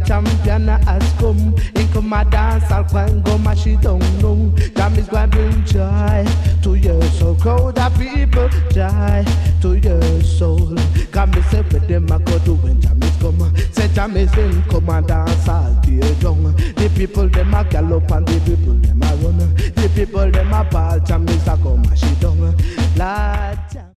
champion has come. In come a dance, I'll go mash it down now. Jam is going to bring joy to your soul. Crowd of people, joy to your soul. Come me say with them I go to when jam is come. Say jam is in, come and dance all day long. The people them a gallop and the people them a run. The people them a ball, jam is a go mash it down. Lord.